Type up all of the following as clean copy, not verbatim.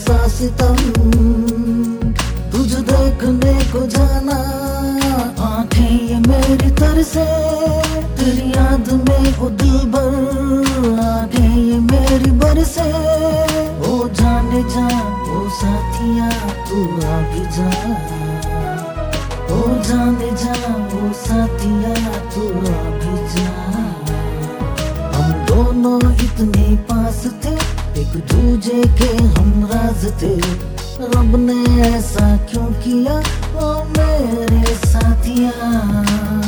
कैसा सितम तुझे देखने को जाना, आंखें ये मेरी तरसे तेरी याद में ओ दिलबर, आंखें ये मेरी बरसे ओ जाने जा ओ साथिया तू आ भी जा, ओ जाने जा ओ साथिया तू आ भी जा। हम दोनों इतने पास थे, एक दूजे के हम राज थे, रब ने ऐसा क्यों किया ओ मेरे साथिया।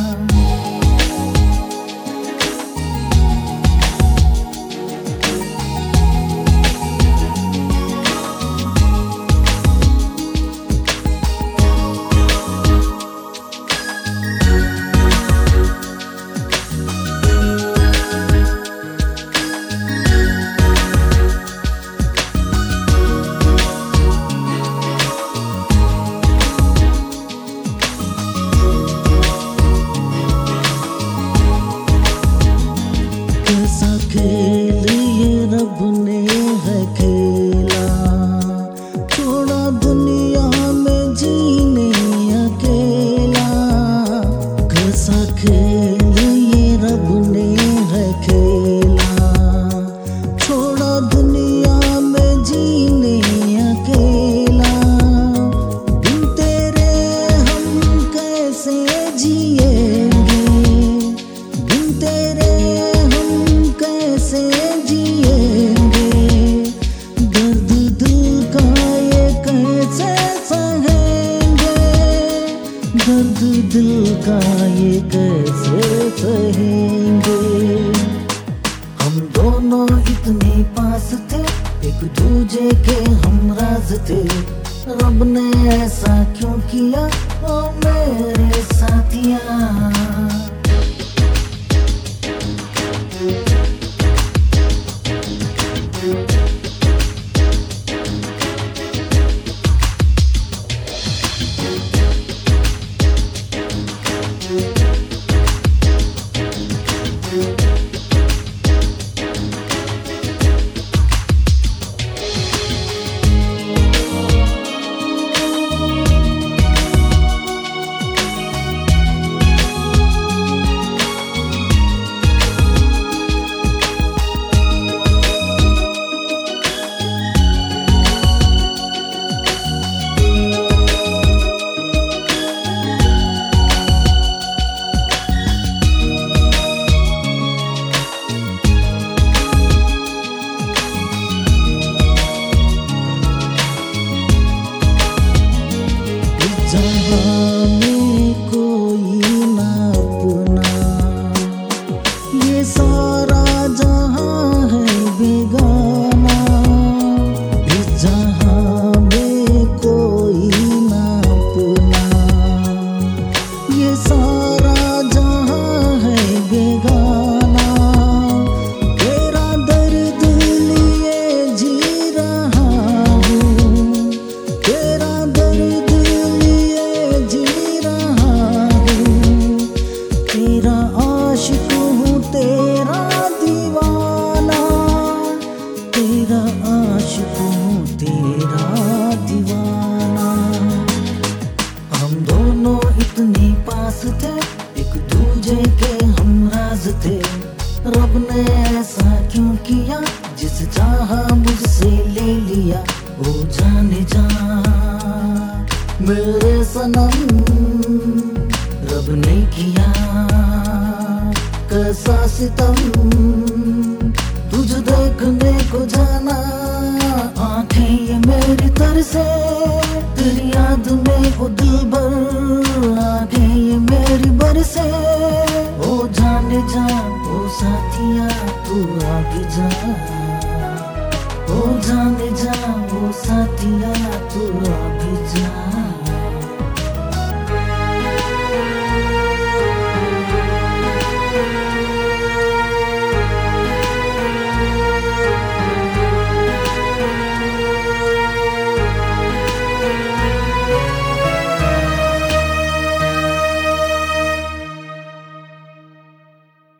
कैसा खेल ये रब ने है खेला, छोड़ा दुनिया में जीने अकेला। कैसा खेल ये रब ने है खेला, छोड़ा दुनिया में जीने अकेला। बिन तेरे हम कैसे जिएंगे, बिन तेरे कैसे जिएंगे, दर्द दिल का ये कैसे सहेंगे, दर्द दिल का ये कैसे सहेंगे। हम दोनों इतने पास थे, एक दूजे के हम राज थे, रब ने ऐसा क्यों किया ओ मेरे साथिया। जहाँ में कोई ना अपना, ये सारा जहाँ है बेगाना। इस जहाँ में कोई ना अपना, ये सारा जहाँ है बेगाना। तेरा दर्द लिए जी रहा हूँ, तेरा दर्द तेरा आशिक हूँ तेरा दीवाना, तेरा आशिक हूँ तेरा दीवाना। हम दोनों इतने पास थे, एक दूजे के हम राज थे, रब ने ऐसा क्यों किया, जिस चाहा मुझसे ले लिया ओ जाने जा। मेरे सनम रब ने किया कैसा सितम तुझे देखने को जाना, आंखें ये मेरी तरसे तेरी याद में ओ दिलबर, आंखें ये मेरी बरसे ओ जाने जा ओ साथिया तू आ भी जा, ओ जाने जा ओ साथिया तू आ भी जा।